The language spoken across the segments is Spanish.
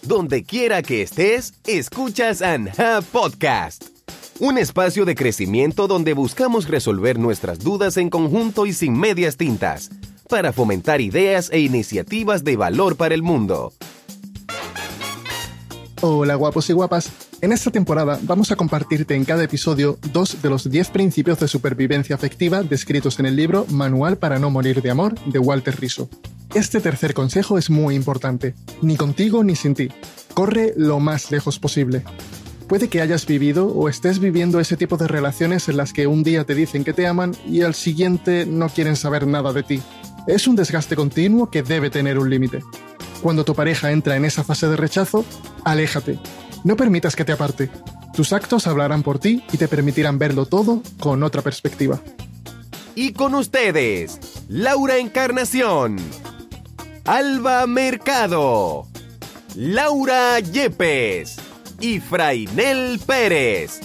Donde quiera que estés, escuchas Anja Podcast. Un espacio de crecimiento donde buscamos resolver nuestras dudas en conjunto y sin medias tintas, para fomentar ideas e iniciativas de valor para el mundo. Hola guapos y guapas. En esta temporada vamos a compartirte en cada episodio 2 de los 10 principios de supervivencia afectiva descritos en el libro Manual para no morir de amor de Walter Rizzo. Este tercer consejo es muy importante. Ni contigo ni sin ti. Corre lo más lejos posible. Puede que hayas vivido o estés viviendo ese tipo de relaciones en las que un día te dicen que te aman y al siguiente no quieren saber nada de ti. Es un desgaste continuo que debe tener un límite. Cuando tu pareja entra en esa fase de rechazo, aléjate. No permitas que te aparte. Tus actos hablarán por ti y te permitirán verlo todo con otra perspectiva. Y con ustedes, Laura Encarnación, Alba Mercado, Laura Yepes y Frainel Pérez.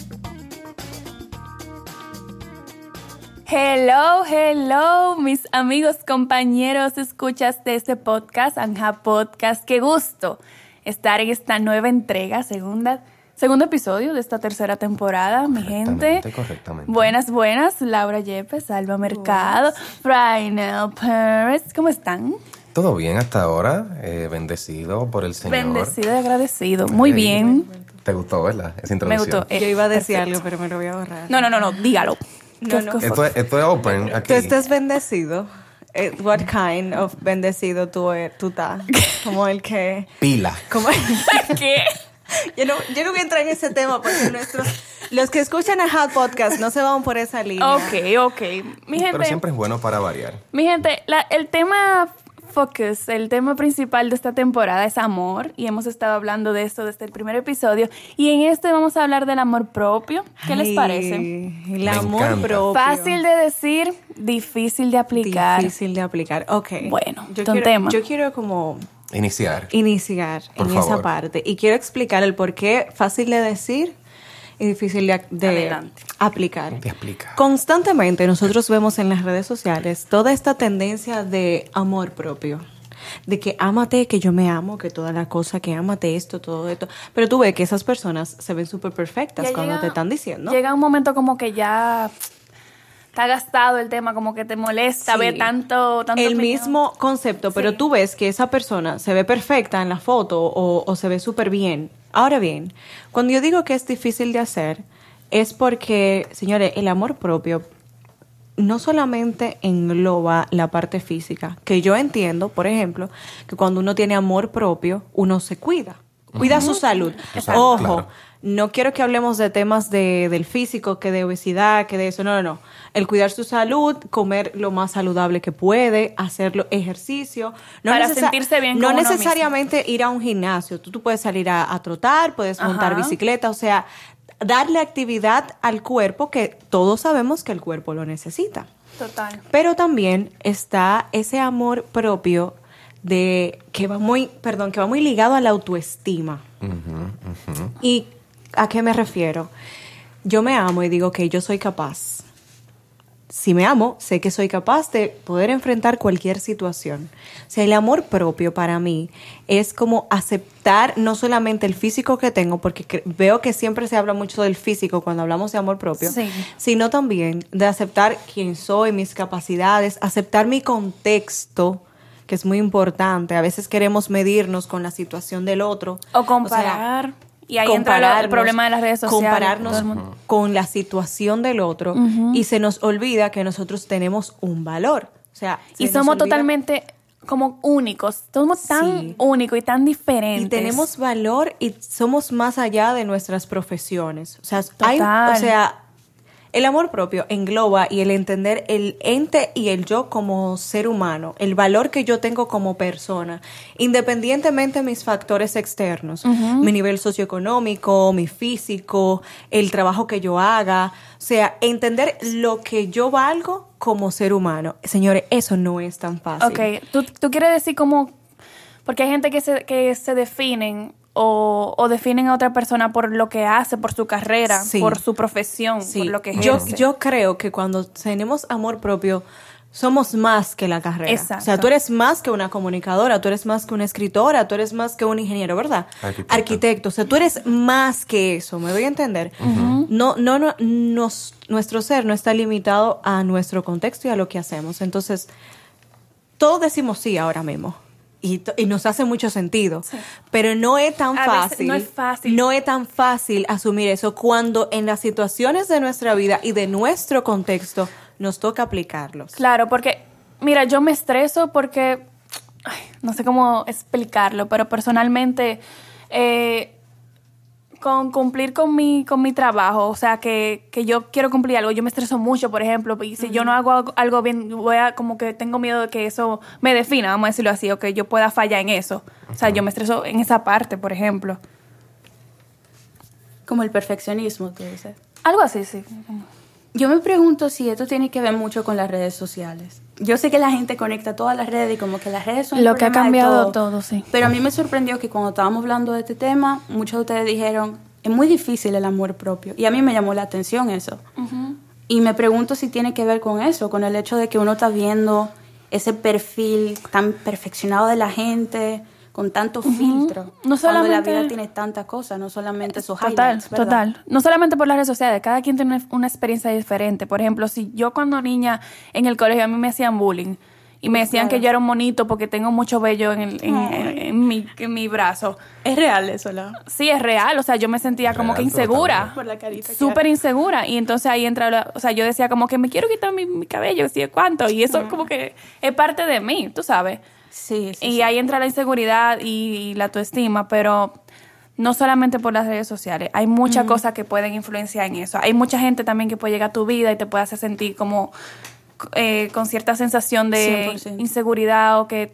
Hello, mis amigos, compañeros, escuchas de este podcast, Anja Podcast. Qué gusto estar en esta nueva entrega, segundo episodio de esta tercera temporada, mi gente. Correctamente. Buenas, Laura Yepes, Alba Mercado, Frainel Pérez, ¿cómo están? Todo bien hasta ahora, bendecido por el Señor. Bendecido y agradecido, muy bien. ¿Te gustó, verdad? Esa introducción. Me gustó. Yo iba a decir Perfecto. algo, pero me lo voy a borrar. No, dígalo. No. Esto es open aquí. Tú estás bendecido. What kind of bendecido tú estás? Como el que... Pila. Como ¿Qué? Yo no voy a entrar en ese tema porque los que escuchan a Hot Podcast no se van por esa línea. Ok. Mi gente, Pero siempre es bueno para variar. Mi gente, el tema focus, el tema principal de esta temporada es amor, y hemos estado hablando de esto desde el primer episodio, y en este vamos a hablar del amor propio. ¿Qué les parece? El Me amor encanta. propio. Fácil de decir, difícil de aplicar. Difícil de aplicar. Ok. Bueno, yo ton tema. Yo quiero como Iniciar. Por Por esa favor. parte. Y quiero explicar el por qué fácil de decir y difícil de Adelante. aplicar. Te explica. Constantemente nosotros vemos en las redes sociales toda esta tendencia de amor propio. De que ámate, que yo me amo, que toda la cosa, que ámate esto, todo esto. Pero tú ves que esas personas se ven súper perfectas Ya cuando llega- te están diciendo. Llega un momento como que ya está gastado el tema, como que te molesta Sí. ver tanto el opinión. mismo concepto, pero Sí. tú ves que esa persona se ve perfecta en la foto o se ve súper bien. Ahora bien, cuando yo digo que es difícil de hacer, es porque, señores, el amor propio no solamente engloba la parte física, que yo entiendo, por ejemplo, que cuando uno tiene amor propio, uno se cuida su salud. Exacto. Ojo, Claro. no quiero que hablemos de temas del físico, que de obesidad, que de eso, no. El cuidar su salud, comer lo más saludable que puede, hacerlo ejercicio. Para sentirse bien No con uno necesariamente ir a un gimnasio. Tú puedes salir a trotar, puedes montar Ajá. bicicleta, o sea, darle actividad al cuerpo, que todos sabemos que el cuerpo lo necesita. Total. Pero también está ese amor propio que va muy ligado a la autoestima. ¿Y a qué me refiero? Yo me amo y digo que yo soy capaz. Si me amo, sé que soy capaz de poder enfrentar cualquier situación. O sea, el amor propio para mí es como aceptar no solamente el físico que tengo, porque veo que siempre se habla mucho del físico cuando hablamos de amor propio, Sí. sino también de aceptar quién soy, mis capacidades, aceptar mi contexto, que es muy importante. A veces queremos medirnos con la situación del otro. O comparar. Y ahí entra el compararnos, problema de las redes sociales. Compararnos Todo el mundo. con la situación del otro, y se nos olvida que nosotros tenemos un valor. O sea, Y se nos somos olvida- totalmente como únicos. Somos tan Sí. únicos y tan diferentes. Y tenemos valor y somos más allá de nuestras profesiones. O sea, Total. el amor propio engloba y el entender el ente y el yo como ser humano, el valor que yo tengo como persona, independientemente de mis factores externos, mi nivel socioeconómico, mi físico, el trabajo que yo haga. O sea, entender lo que yo valgo como ser humano. Señores, eso no es tan fácil. Ok, tú quieres decir como... Porque hay gente que se definen o definen a otra persona por lo que hace, por su carrera, Sí. por su profesión, Sí, por lo que yo ejerce. creo que cuando tenemos amor propio, somos más que la carrera. Exacto. O sea, tú eres más que una comunicadora, tú eres más que una escritora, tú eres más que un ingeniero, ¿verdad? Arquitecto. O sea, tú eres más que eso, ¿me doy a entender? Nuestro ser no está limitado a nuestro contexto y a lo que hacemos. Entonces, todos decimos sí ahora mismo. Y nos hace mucho sentido. Sí. Pero no es tan fácil. No es fácil. No es tan fácil asumir eso cuando en las situaciones de nuestra vida y de nuestro contexto nos toca aplicarlos. Claro, porque, mira, yo me estreso porque, no sé cómo explicarlo, pero personalmente, con cumplir con mi trabajo, o sea, que yo quiero cumplir algo, yo me estreso mucho, por ejemplo, y si yo no hago algo bien, como que tengo miedo de que eso me defina, vamos a decirlo así, o que yo pueda fallar en eso. O sea, yo me estreso en esa parte, por ejemplo. Como el perfeccionismo, tú dices. Algo así, sí. Yo me pregunto si esto tiene que ver mucho con las redes sociales. Yo sé que la gente conecta todas las redes y como que las redes son lo que ha cambiado todo, sí. Pero a mí me sorprendió que cuando estábamos hablando de este tema, muchos de ustedes dijeron, es muy difícil el amor propio. Y a mí me llamó la atención eso. Uh-huh. Y me pregunto si tiene que ver con eso, con el hecho de que uno está viendo ese perfil tan perfeccionado de la gente, con tanto filtro. No solamente, cuando la vida tiene tantas cosas, no solamente esos highlights, ¿verdad? Total. No solamente por las redes sociales, cada quien tiene una experiencia diferente. Por ejemplo, si yo cuando niña en el colegio a mí me hacían bullying y me decían que yo era un monito porque tengo mucho vello en mi brazo. ¿Es real eso, ¿no? Sí, es real. O sea, yo me sentía como que insegura. Por la carita. Súper insegura. Y entonces ahí entra, o sea, yo decía como que me quiero quitar mi cabello, ¿sí? ¿Cuánto? Y eso como que es parte de mí, tú sabes. Sí. Y ahí entra la inseguridad y la autoestima, pero no solamente por las redes sociales. Hay muchas cosas que pueden influenciar en eso. Hay mucha gente también que puede llegar a tu vida y te puede hacer sentir como con cierta sensación de 100%. Inseguridad o que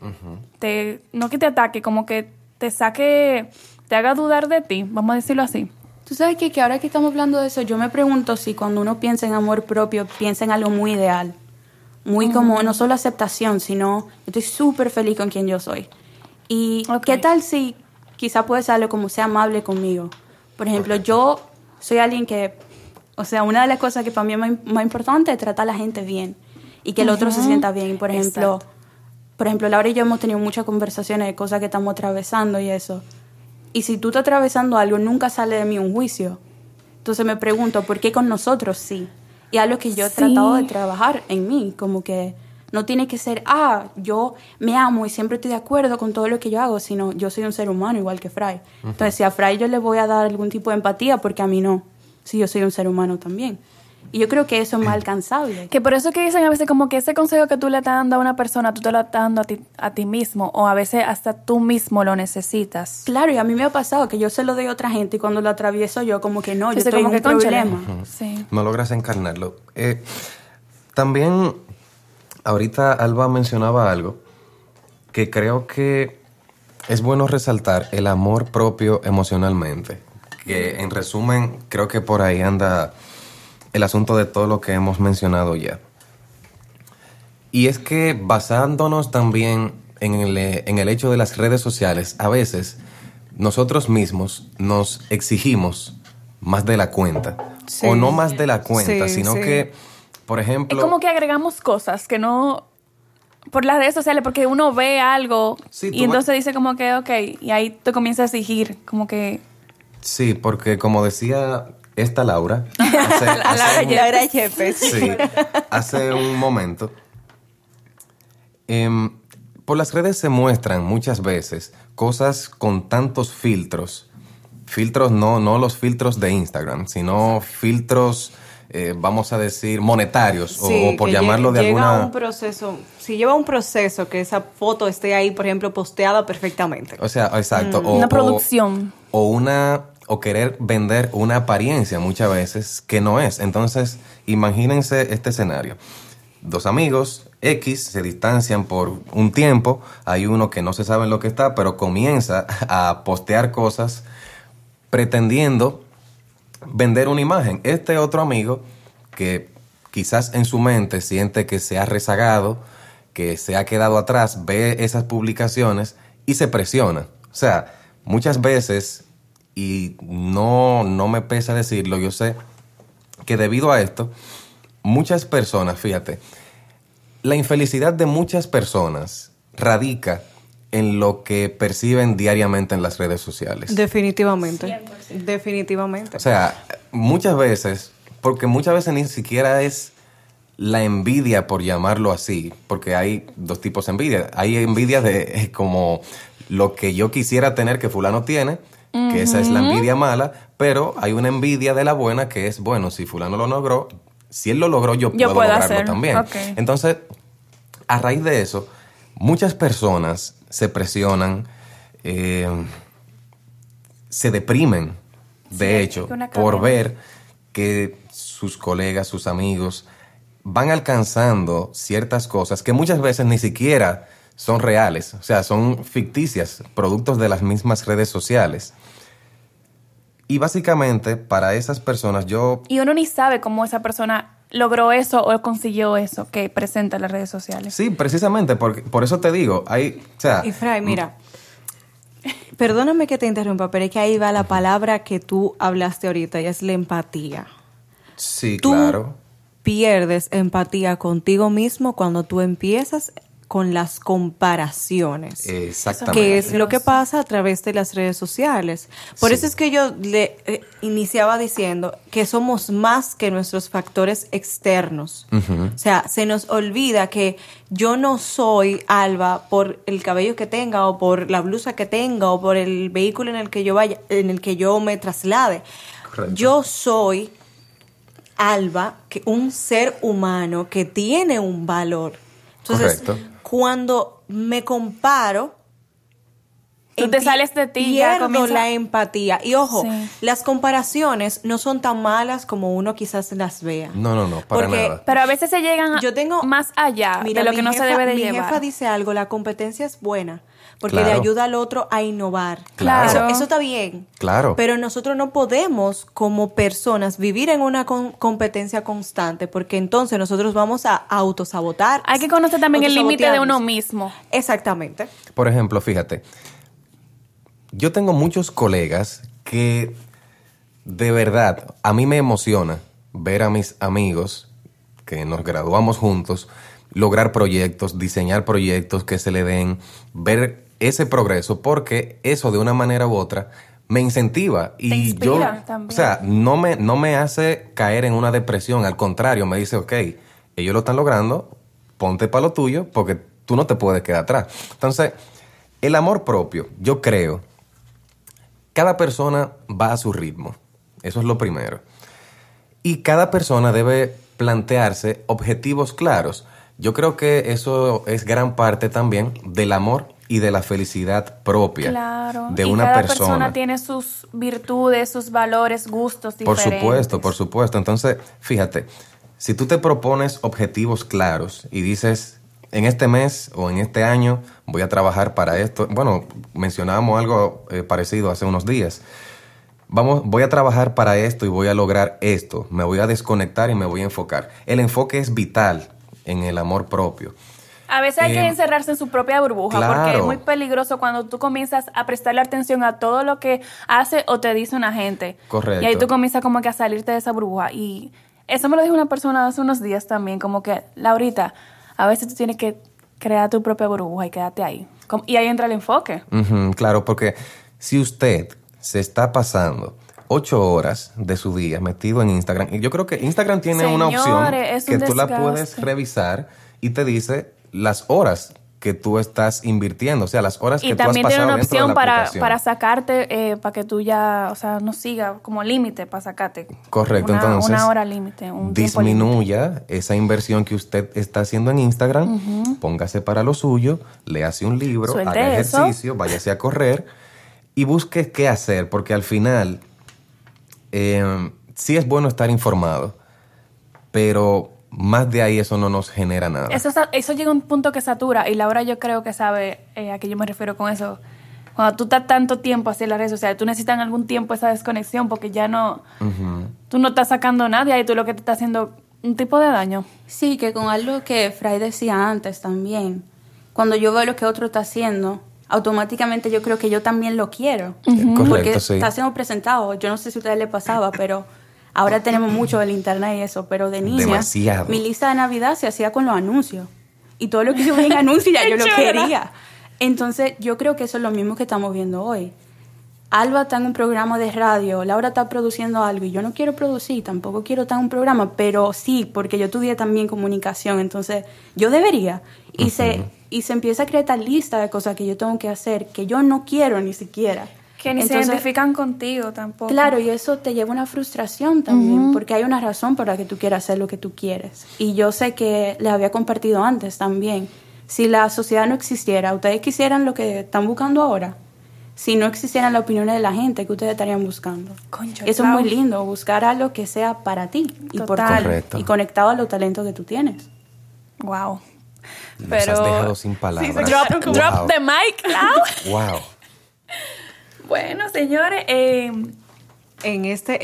no que te ataque, como que te saque, te haga dudar de ti, vamos a decirlo así. Tú sabes que ahora que estamos hablando de eso, yo me pregunto si cuando uno piensa en amor propio, piensa en algo muy ideal. Muy como, no solo aceptación, sino yo estoy súper feliz con quien yo soy. Y ¿qué tal si quizá puede ser algo como sea amable conmigo? Por ejemplo, yo soy alguien que, o sea, una de las cosas que para mí es más importante es tratar a la gente bien y que el otro se sienta bien. Por ejemplo, Laura y yo hemos tenido muchas conversaciones de cosas que estamos atravesando y eso. Y si tú estás atravesando algo, nunca sale de mí un juicio. Entonces me pregunto, ¿por qué con nosotros sí? Y algo que yo he tratado de trabajar en mí, como que no tiene que ser, yo me amo y siempre estoy de acuerdo con todo lo que yo hago, sino yo soy un ser humano igual que Fray. Entonces, si a Fray yo le voy a dar algún tipo de empatía, porque a mí no, si yo soy un ser humano también. Y yo creo que eso es más alcanzable. Que por eso que dicen a veces como que ese consejo que tú le estás dando a una persona, tú te lo estás dando a ti mismo, o a veces hasta tú mismo lo necesitas. Claro, y a mí me ha pasado que yo se lo doy a otra gente y cuando lo atravieso yo como que no, yo estoy en un problema. Sí. No logras encarnarlo. También, ahorita Alba mencionaba algo que creo que es bueno resaltar, el amor propio emocionalmente. Que en resumen, creo que por ahí anda el asunto de todo lo que hemos mencionado ya. Y es que basándonos también en el hecho de las redes sociales, a veces nosotros mismos nos exigimos más de la cuenta. Sí. O no más de la cuenta, sino que, por ejemplo... Es como que agregamos cosas que no... Por las redes sociales, porque uno ve algo y entonces dice como que, ok, y ahí te comienza a exigir, como que... Sí, porque como decía... Esta Laura, Laura Yepes. Sí, hace un momento, por las redes se muestran muchas veces cosas con tantos filtros. Filtros no los filtros de Instagram, sino filtros, vamos a decir, monetarios, o por llamarlo de alguna... Lleva un proceso, si lleva un proceso que esa foto esté ahí, por ejemplo, posteada perfectamente. O sea, exacto. Una producción. O querer vender una apariencia muchas veces que no es. Entonces, imagínense este escenario. Dos amigos X se distancian por un tiempo. Hay uno que no se sabe en lo que está, pero comienza a postear cosas pretendiendo vender una imagen. Este otro amigo que quizás en su mente siente que se ha rezagado, que se ha quedado atrás, ve esas publicaciones y se presiona. O sea, muchas veces... Y no me pesa decirlo, yo sé que debido a esto, muchas personas, fíjate, la infelicidad de muchas personas radica en lo que perciben diariamente en las redes sociales. Definitivamente. 100%. Definitivamente. O sea, muchas veces, porque muchas veces ni siquiera es la envidia, por llamarlo así, porque hay dos tipos de envidia. Hay envidia de como lo que yo quisiera tener que fulano tiene, que esa es la envidia mala, pero hay una envidia de la buena que es, bueno, si fulano lo logró, si él lo logró, yo puedo lograrlo hacer. también. Okay. Entonces, a raíz de eso, muchas personas se presionan, se deprimen, de hecho, por ver que sus colegas, sus amigos, van alcanzando ciertas cosas que muchas veces ni siquiera son reales, o sea, son ficticias, productos de las mismas redes sociales. Y básicamente, para esas personas, Y uno ni sabe cómo esa persona logró eso o consiguió eso que presenta en las redes sociales. Sí, precisamente, por eso te digo, hay, o sea... Y Fray, mira, perdóname que te interrumpa, pero es que ahí va la palabra que tú hablaste ahorita, y es la empatía. Sí, Tú claro. pierdes empatía contigo mismo cuando tú empiezas con las comparaciones. Exactamente. Que es lo que pasa a través de las redes sociales. Por eso es que yo le iniciaba diciendo que somos más que nuestros factores externos. O sea, se nos olvida que yo no soy Alba por el cabello que tenga o por la blusa que tenga o por el vehículo en el que yo vaya, en el que yo me traslade. Correcto. Yo soy Alba, que un ser humano que tiene un valor. Entonces, Correcto. cuando me comparo, Tú te sales de ti, ya pierdo comienza... la empatía. Y ojo, Sí. las comparaciones no son tan malas como uno quizás las vea. No, para Porque nada. Pero a veces se llegan Yo tengo, más allá mira, de lo mi que no jefa- se debe de mi llevar. jefa dice algo, la competencia es buena, porque Claro. le ayuda al otro a innovar. Claro. Eso está bien. Claro. Pero nosotros no podemos, como personas, vivir en una competencia constante, porque entonces nosotros vamos a autosabotar. Hay que conocer también el límite de uno autosabotearnos. mismo. Exactamente. Por ejemplo, fíjate, yo tengo muchos colegas que de verdad a mí me emociona ver a mis amigos que nos graduamos juntos, lograr proyectos, diseñar proyectos que se le den, ver ese progreso, porque eso de una manera u otra me incentiva y Te inspira yo, también. o sea, no me hace caer en una depresión, al contrario, me dice, ok, ellos lo están logrando, ponte para lo tuyo, porque tú no te puedes quedar atrás. Entonces, el amor propio, yo creo, cada persona va a su ritmo, eso es lo primero. Y cada persona debe plantearse objetivos claros. Yo creo que eso es gran parte también del amor y de la felicidad propia Claro. de y una cada persona. tiene sus virtudes, sus valores, gustos Por diferentes. supuesto, por supuesto. Entonces, fíjate, si tú te propones objetivos claros y dices, en este mes o en este año voy a trabajar para esto. Bueno, mencionábamos algo parecido hace unos días. Voy a trabajar para esto y voy a lograr esto. Me voy a desconectar y me voy a enfocar. El enfoque es vital en el amor propio. A veces hay que encerrarse en su propia burbuja, claro. porque es muy peligroso cuando tú comienzas a prestarle atención a todo lo que hace o te dice una gente. Correcto. Y ahí tú comienzas como que a salirte de esa burbuja. Y eso me lo dijo una persona hace unos días también, como que, Laurita, a veces tú tienes que crear tu propia burbuja y quédate ahí. Y ahí entra el enfoque. Ujú, claro, porque si usted se está pasando 8 horas de su día metido en Instagram, y yo creo que Instagram tiene una opción Señores, es que un tú la desgaste. puedes revisar y te dice las horas que tú estás invirtiendo, o sea, las horas Y que tú has también tiene pasado una dentro de opción la para aplicación. sacarte, para que tú ya, o sea, no siga como límite para sacarte. Correcto, una, entonces una hora límite, un tiempo límite. disminuya esa inversión que usted está haciendo en Instagram, póngase para lo suyo, léase un libro, Suelte haga eso. ejercicio, váyase a correr y busque qué hacer, porque al final sí es bueno estar informado, pero más de ahí eso no nos genera nada. Eso llega a un punto que satura, y Laura yo creo que sabe a qué yo me refiero con eso. Cuando tú estás tanto tiempo así en las redes sociales, tú necesitas en algún tiempo esa desconexión, porque ya no, tú no estás sacando nada y ahí tú lo que te está haciendo un tipo de daño. Sí, que con algo que Fray decía antes también, cuando yo veo lo que otro está haciendo, automáticamente yo creo que yo también lo quiero. Correcto, Porque sí. está siendo presentado. Yo no sé si a ustedes les pasaba, pero ahora tenemos mucho del internet y eso. Pero de niña, Demasiado. mi lista de Navidad se hacía con los anuncios. Y todo lo que yo veía en anuncios ya yo lo quería. Entonces, yo creo que eso es lo mismo que estamos viendo hoy. Alba está en un programa de radio, Laura está produciendo algo y yo no quiero producir, tampoco quiero estar en un programa, pero sí, porque yo estudié también comunicación, entonces yo debería. Y se empieza a crear esta lista de cosas que yo tengo que hacer, que yo no quiero ni siquiera. Que ni se identifican contigo tampoco. Claro, y eso te lleva a una frustración también, porque hay una razón para que tú quieras hacer lo que tú quieres. Y yo sé que les había compartido antes también. Si la sociedad no existiera, ¿ustedes quisieran lo que están buscando ahora? Si no existieran las opiniones de la gente, ¿qué ustedes estarían buscando? Concho, eso es muy lindo, buscar algo que sea para ti y por ti, y conectado a los talentos que tú tienes. Wow. Nos has dejado sin palabras. Sí, drop the mic now. Wow. Bueno, señores, En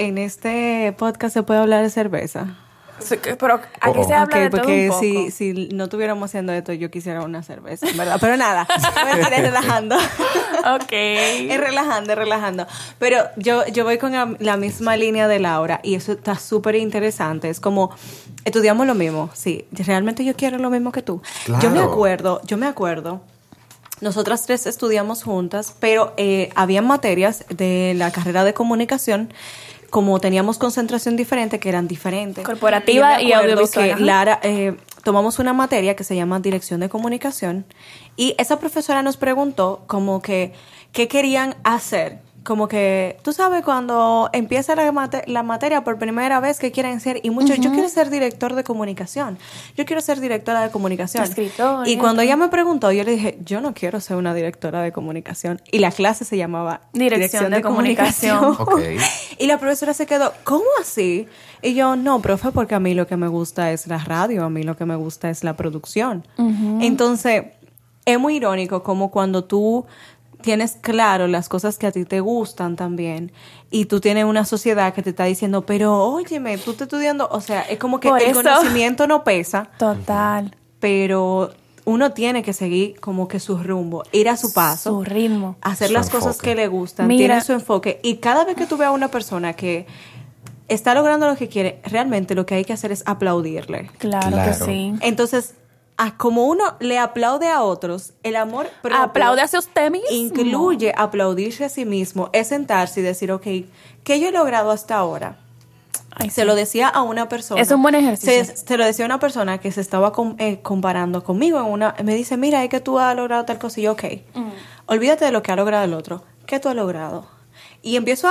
este podcast se puede hablar de cerveza. pero aquí se habla de todo porque un poco. si no estuviéramos haciendo esto, yo quisiera una cerveza, ¿verdad? Pero nada, voy a estar relajando. Ok. Es relajando. Pero yo voy con la misma línea de Laura y eso está súper interesante. Es como, estudiamos lo mismo. Sí, realmente yo quiero lo mismo que tú. Claro. Yo me acuerdo. Nosotras tres estudiamos juntas, pero había materias de la carrera de comunicación, como teníamos concentración diferente, que eran diferentes. Corporativa y audiovisual. Que Lara, tomamos una materia que se llama Dirección de Comunicación y esa profesora nos preguntó como que qué querían hacer. Como que, tú sabes, cuando empieza la materia por primera vez, ¿qué quieren ser? Y muchos, yo quiero ser director de comunicación. Yo quiero ser directora de comunicación. Escritor. Y cuando ella me preguntó, yo le dije, yo no quiero ser una directora de comunicación. Y la clase se llamaba Dirección de Comunicación. Okay. Y la profesora se quedó, ¿cómo así? Y yo, no, profe, porque a mí lo que me gusta es la radio, a mí lo que me gusta es la producción. Entonces, es muy irónico como cuando tú tienes claro las cosas que a ti te gustan también y tú tienes una sociedad que te está diciendo, pero óyeme, tú estás estudiando, o sea, es como que Por el eso, conocimiento no pesa, total, pero uno tiene que seguir como que su rumbo, ir a su paso, su ritmo, hacer Su las cosas enfoque. que le gustan, Mira, tiene su enfoque y cada vez que tú veas a una persona que está logrando lo que quiere, realmente lo que hay que hacer es aplaudirle. claro que Claro. sí. Entonces, como uno le aplaude a otros, el amor propio Aplaude hacia usted mismo. incluye aplaudirse a sí mismo, es sentarse y decir, ok, ¿qué yo he logrado hasta ahora? Ay, Se sí. lo decía a una persona. Es un buen ejercicio. Se lo decía a una persona que se estaba comparando conmigo. Me dice, mira, es que tú has logrado tal cosa. Y yo, ok, olvídate de lo que ha logrado el otro. ¿Qué tú has logrado? Y empiezo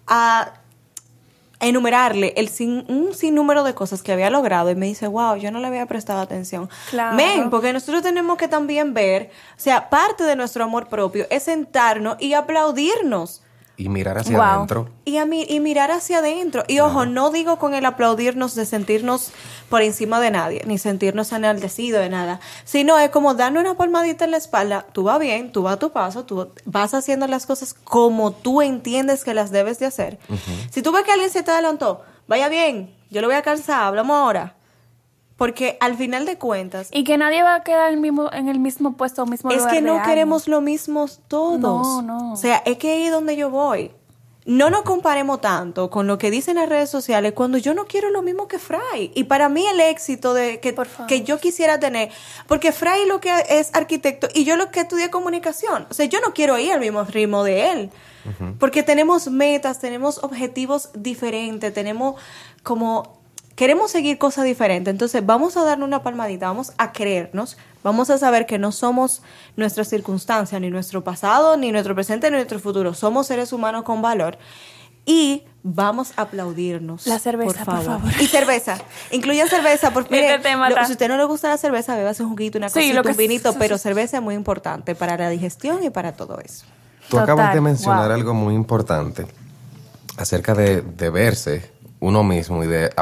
a enumerarle un sinnúmero de cosas que había logrado y me dice, wow, yo no le había prestado atención. Claro. Porque nosotros tenemos que también ver, o sea, parte de nuestro amor propio es sentarnos y aplaudirnos. Y mirar hacia Wow. adentro. Y mirar hacia adentro. Y ojo, no digo con el aplaudirnos de sentirnos por encima de nadie, ni sentirnos enaltecidos de nada, sino es como darnos una palmadita en la espalda. Tú vas bien, tú vas a tu paso, tú vas haciendo las cosas como tú entiendes que las debes de hacer. Si tú ves que alguien se te adelantó, vaya bien, yo lo voy a alcanzar, hablamos ahora. Porque al final de cuentas, Y que nadie va a quedar en el mismo puesto o mismo es lugar que de no alguien. queremos lo mismo todos. No. O sea, es que ahí es donde yo voy. No nos comparemos tanto con lo que dicen las redes sociales cuando yo no quiero lo mismo que Fray. Y para mí el éxito Por favor. que yo quisiera tener, porque Fray lo que es arquitecto y yo lo que estudié comunicación. O sea, yo no quiero ir al mismo ritmo de él. Porque tenemos metas, tenemos objetivos diferentes, tenemos queremos seguir cosas diferentes. Entonces, vamos a darnos una palmadita, vamos a creernos, vamos a saber que no somos nuestra circunstancia, ni nuestro pasado, ni nuestro presente, ni nuestro futuro. Somos seres humanos con valor. Y vamos a aplaudirnos. La cerveza, por favor. Y cerveza. Incluyan cerveza. Mire, tema está- si a usted no le gusta la cerveza, bébase un juguito, una Sí, cosita, lo que un vinito. sí. Pero cerveza es muy importante para la digestión y para todo eso. Tú acabas de Total, mencionar wow. algo muy importante acerca de verse uno mismo y de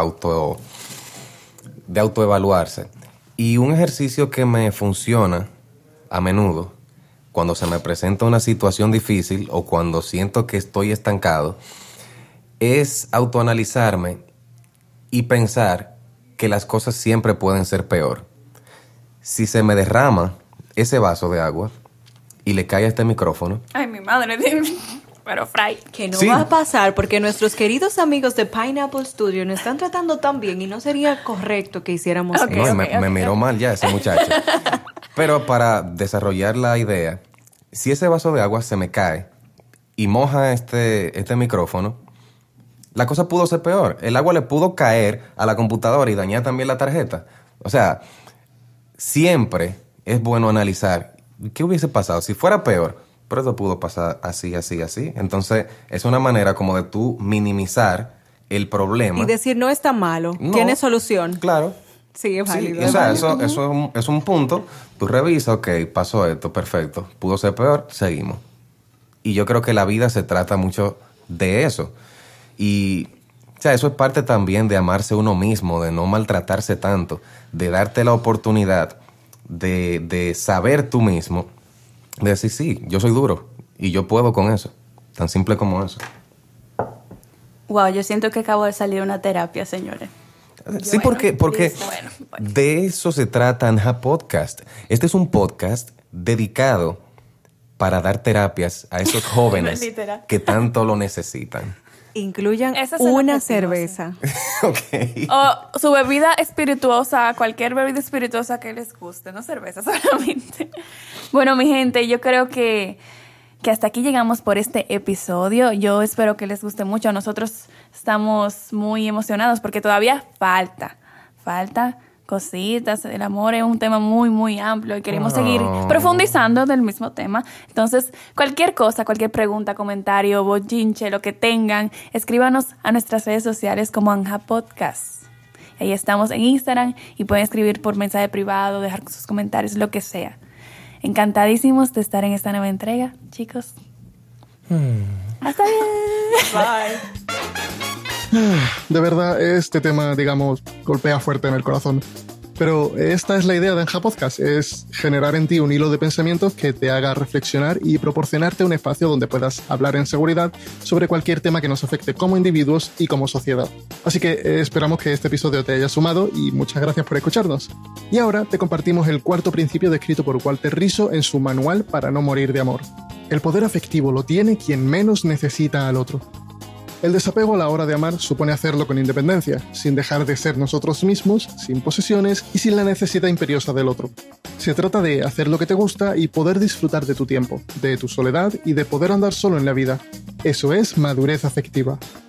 autoevaluarse. Y un ejercicio que me funciona a menudo cuando se me presenta una situación difícil o cuando siento que estoy estancado es autoanalizarme y pensar que las cosas siempre pueden ser peor. Si se me derrama ese vaso de agua y le cae a este micrófono, Ay, mi madre. pero fry. Que no Sí. va a pasar porque nuestros queridos amigos de Pineapple Studio nos están tratando tan bien y no sería correcto que hiciéramos Ok, eso. No, y me miró mal ya ese muchacho. Pero para desarrollar la idea, si ese vaso de agua se me cae y moja este micrófono, la cosa pudo ser peor. El agua le pudo caer a la computadora y dañar también la tarjeta. O sea, siempre es bueno analizar qué hubiese pasado si fuera peor, pero eso pudo pasar así. Entonces, es una manera como de tú minimizar el problema. Y decir, no está malo, No. tiene solución. Claro. Sí, es válido. Sí, o sea, eso es un punto. Tú revisas, ok, pasó esto, perfecto. Pudo ser peor, seguimos. Y yo creo que la vida se trata mucho de eso. Y, o sea, eso es parte también de amarse uno mismo, de no maltratarse tanto, de darte la oportunidad de saber tú mismo, de decir, sí, yo soy duro y yo puedo con eso. Tan simple como eso. Wow, yo siento que acabo de salir de una terapia, señores. Sí, porque bueno. de eso se trata Anja Podcast. Este es un podcast dedicado para dar terapias a esos jóvenes Literal. que tanto lo necesitan. Incluyan Ese es el una objetivo, cerveza. Ok. O su bebida espirituosa, cualquier bebida espirituosa que les guste, no cerveza solamente. Bueno, mi gente, yo creo que hasta aquí llegamos por este episodio. Yo espero que les guste mucho. Nosotros estamos muy emocionados porque todavía falta cositas. El amor es un tema muy, muy amplio y queremos seguir profundizando del mismo tema. Entonces, cualquier cosa, cualquier pregunta, comentario, bochinche, lo que tengan, escríbanos a nuestras redes sociales como Anja Podcast. Ahí estamos en Instagram y pueden escribir por mensaje privado, dejar sus comentarios, lo que sea. Encantadísimos de estar en esta nueva entrega, chicos. Hasta bien. De verdad, este tema, digamos, golpea fuerte en el corazón. Pero esta es la idea de Anja Podcast, es generar en ti un hilo de pensamientos que te haga reflexionar y proporcionarte un espacio donde puedas hablar en seguridad sobre cualquier tema que nos afecte como individuos y como sociedad. Así que esperamos que este episodio te haya sumado y muchas gracias por escucharnos. Y ahora te compartimos el cuarto principio descrito por Walter Rizzo en su Manual para no morir de amor. El poder afectivo lo tiene quien menos necesita al otro. El desapego a la hora de amar supone hacerlo con independencia, sin dejar de ser nosotros mismos, sin posesiones y sin la necesidad imperiosa del otro. Se trata de hacer lo que te gusta y poder disfrutar de tu tiempo, de tu soledad y de poder andar solo en la vida. Eso es madurez afectiva.